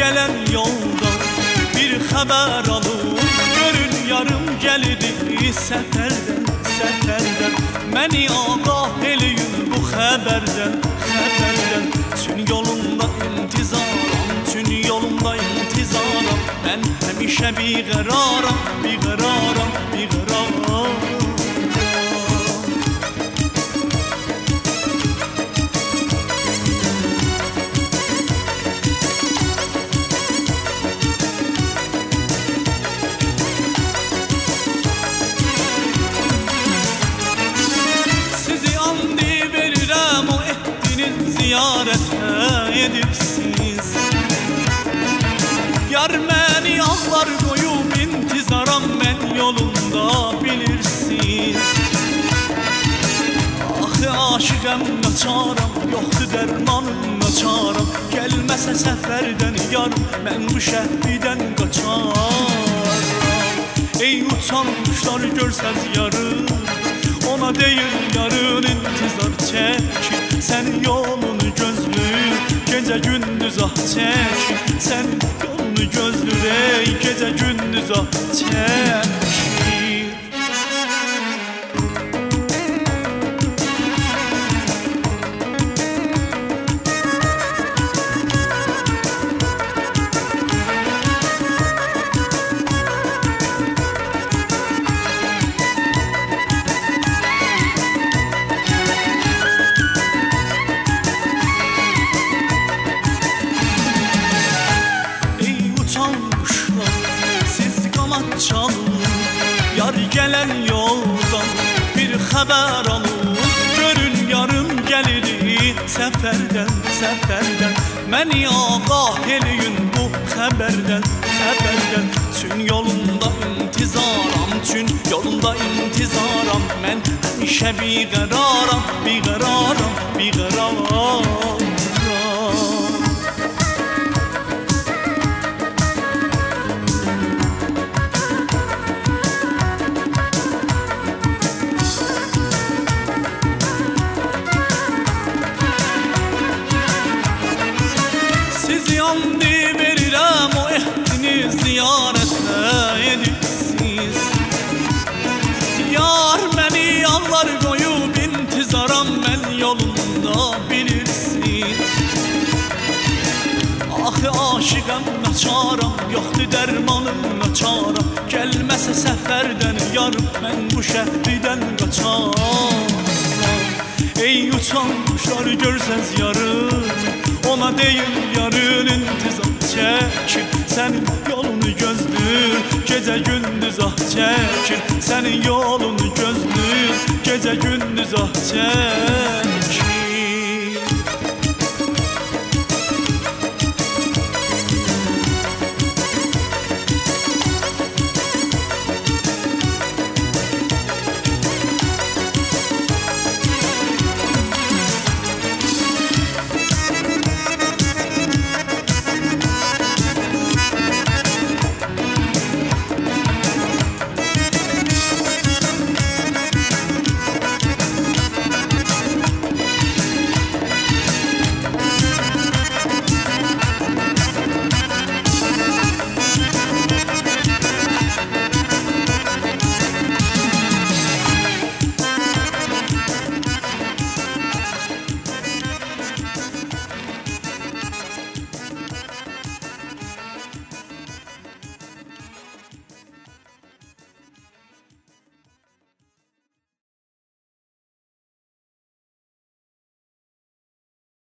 gelen yoldan bir haber alın. Görün yarım geldi seferden, seferden. Məni ağah eləyin bu xəbərdən, xəbərdən. Tün yolunda intizaram, tün yolunda intizaram. Mən həmişə biqəraram, biqəraram, biqəraram. Ziyarete edipsiz Yar məni ağlar koyup intizaram ben yolunda bilirsiz. Axı aşıqəm naçaram, yoxdur dərmanım naçaram. Gəlməsə səfərdən yarım, mən bu şəhridən qaçaram. Ey uçanmışlar görsəz yarım, ona deyil yarın intizar çəkir. Sen yolunu gözlür, gece gündüz ah çekir. Sen yolunu gözlür ey gece gündüz ah çekir. Yar gelen yoldan bir haber alın. Görün yarım gelir seferden, seferden. Məni ağah eləyin bu xəbərdən, xəbərdən. Tün yolunda intizaram, tün yolunda intizaram. Mən həmişə biqəraram, biqəraram, biqəraram. Yandı verirəm o ehdini ziyarətə edipsiz. Yar məni ağlar koyup intizaram mən yolunda bilirsiz. Axı aşıqəm naçaram, yoxdur dərmanım naçaram. Gəlməsə səfərdən yarım, mən bu şəhridən qaçaram. Ey uçan kuşlar görsəz yarım, ona deyil yarın intizam çəkir. Sənin yolunu gözlür, gecə gündüz ah çəkir. Sənin yolunu gözlür, gecə gündüz ah çəkir.